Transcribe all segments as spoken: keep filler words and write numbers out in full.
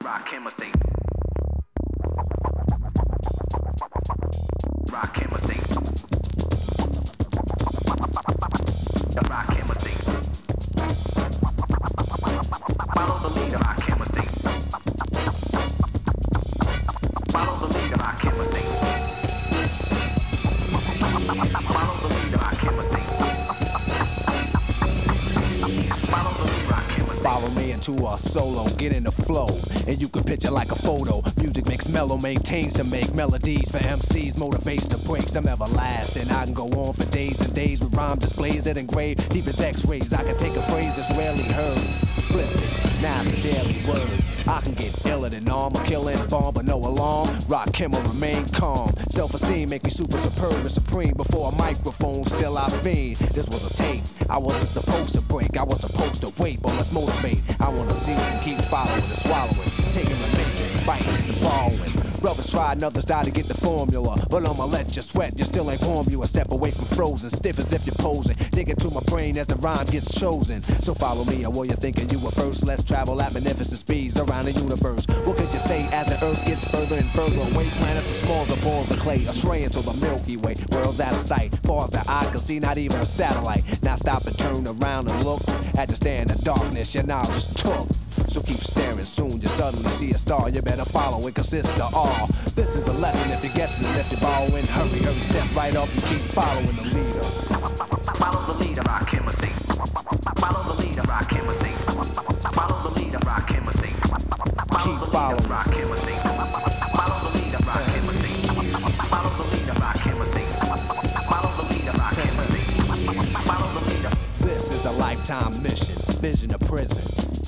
Rock chemistry. Rock chemistry. Rock chemistry. Follow the leader. Rock chemistry. Follow the leader. Rock chemistry. Follow the leader. Rock chemistry. Follow the leader. Rock chemistry. Follow me into a solo, get in the flow, and you can picture like a photo. Music makes mellow, maintains to make melodies for M Cs, motivates to break some everlasting. I can go on for days and days with rhyme displays that engrave deep as X-rays. I can take a phrase that's rarely heard, flip it, now it's a daily word. I can get iller than armor, killing bomb, but no alarm. Rock him or remain calm. Self-esteem make me super superb and supreme. Before a microphone, still I fiend. This was a tape I wasn't supposed to break. I was supposed to wait, but let's motivate. I wanna see them keep following and swallowing, taking and making, biting and borrowing. Brothers try and others die to get the formula, but I'ma let you sweat, you still ain't warm. You a step away from frozen, stiff as if you're posing. Dig into my brain as the rhyme gets chosen. So follow me, or what you're thinking you were first. Let's travel at magnificent speeds around the universe. What could you say as the earth gets further and further away? Planets as small as the balls of clay, astray into the Milky Way. World's out of sight, far as the eye can see, not even a satellite. Now stop and turn around and look. As you stare in the darkness, your knowledge took. So keep staring, soon you suddenly see a star. You better follow it, cause it's the all. This is a lesson if you're guessing, if you're borrowing. Hurry, hurry, step right up and keep following the leader. Follow the leader, rock chemistry. Follow the leader, rock chemistry. Follow the leader, rock chemistry. Keep following. Rock chemistry. Follow the leader, rock chemistry. Follow the leader, rock chemistry. Follow the leader, rock chemistry. Follow the leader. This is a lifetime mission, vision of prison.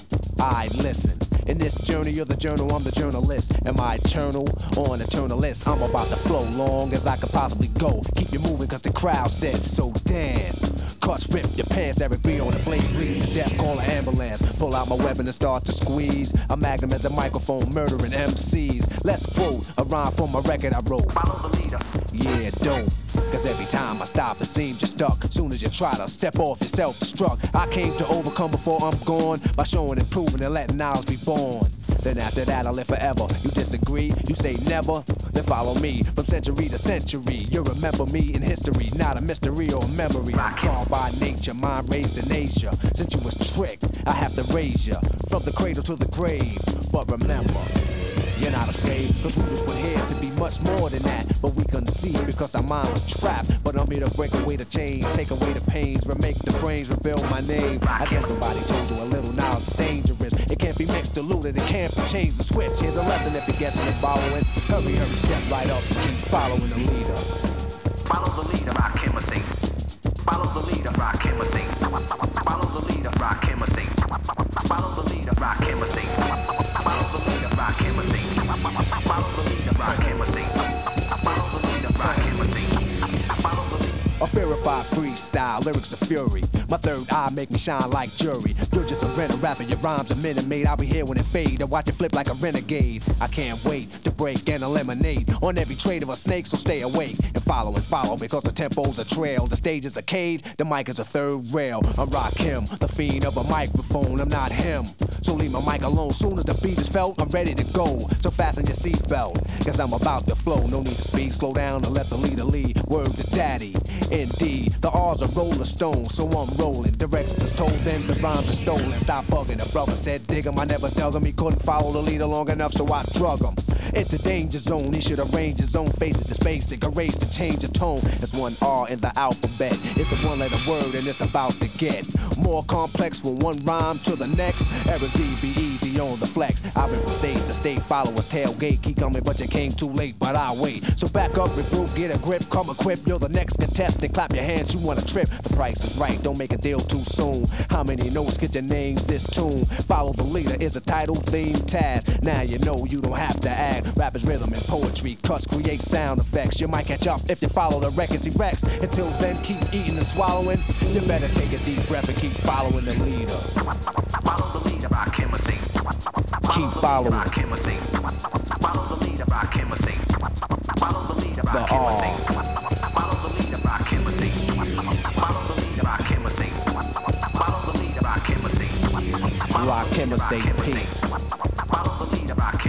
I listen. In this journey of the journal, I'm the journalist. Am I eternal or an eternalist? I'm about to flow long as I could possibly go. Keep you moving cause the crowd says so. Dance. Cuts rip your pants, Eric B on the blaze, bleeding to death, call an ambulance. Pull out my weapon and start to squeeze. A magnum as a microphone, murdering M Cs. Let's quote a rhyme from a record I wrote. Follow the leader. Yeah, dope. Cause every time I stop, it seems you're stuck. Soon as you try to step off, you're self-destruct. I came to overcome before I'm gone by showing and proving and letting knowledge be born. Then after that, I'll live forever. You disagree? You say never? Then follow me from century to century. You remember me in history, not a mystery or a memory. I'm called by nature, mind raised in Asia. Since you was tricked, I have to raise you from the cradle to the grave. But remember, you're not a slave, cause we was put here to be much more than that. But we couldn't see because our mind was trapped. But I'm here to break away the chains, take away the pains, remake the brains, rebuild my name. I guess nobody told you a little knowledge is dangerous. It can't be mixed, diluted, it can't be changed the switch. Here's a lesson if you're guessing and following. Hurry, hurry, step right up and keep following the leader. Follow the leader, rock chemistry. Follow the leader, rock chemistry. Follow the leader, rock chemistry. Follow the leader, rock chemistry. Follow the leader, rock chemistry. Follow the leader, rock chemistry. Follow the leader, rock chemistry. Follow the leader. A verified freestyle, lyrics of fury. My third eye make me shine like jury. You're just a rental rapper, your rhymes a minute made. I'll be here when it fade, I watch it flip like a renegade. I can't wait to break and eliminate on every trade of a snake, so stay awake and follow and follow because the tempo's a trail. The stage is a cage, the mic is a third rail. I rock him, the fiend of a microphone, I'm not him. So leave my mic alone, soon as the beat is felt, I'm ready to go. So fasten your seatbelt, cause I'm about to flow. No need to speed, slow down and let the leader lead. Word to daddy, indeed, the R's are roller stones, so I'm rolling. Directions told them the rhymes are stolen. Stop bugging, the brother said dig him. I never dug him, he couldn't follow the leader long enough, so I drug him. It's a danger zone, he should arrange his own. Face it, just basic, erase and change the tone. It's one R in the alphabet, it's a one letter word and it's about to get more complex from one rhyme to the next. Eric D, be easy on the flex. I've been from state to state, followers tailgate. Keep coming, but you came too late, but I'll wait. So back up, regroup, get a grip, come equipped. You're the next contestant, clap your hands, you want a trip. The price is right, don't make a deal too soon. How many notes get your name this tune? Follow the leader is a title, theme, task. Now you know you don't have to act. Rappers, rhythm, and poetry, cuts create sound effects. You might catch up if you follow the records he wrecks. Until then, keep eating and swallowing. You better take a deep breath and keep following the leader. Follow the leader, rock chemistry. Keep following. Rock chemistry. Follow the leader, rock chemistry. Follow the leader, rock chemistry. Follow the leader, rock chemistry. Follow the leader, rock chemistry. Follow the leader, rock chemistry. Rock chemistry, peace. Follow the leader, rock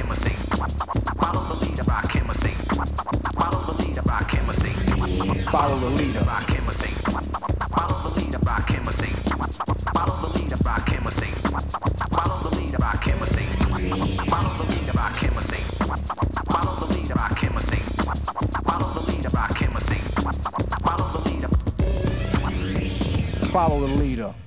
Follow the leader. Rock him or sing. Follow the leader, rock him or sing. Follow the leader, rock him or sing. Follow the leader, rock him or sing. Follow the leader, rock him or sing. Follow the leader, rock him or sing. Follow the leader, rock him or sing. Follow the leader. Follow the leader.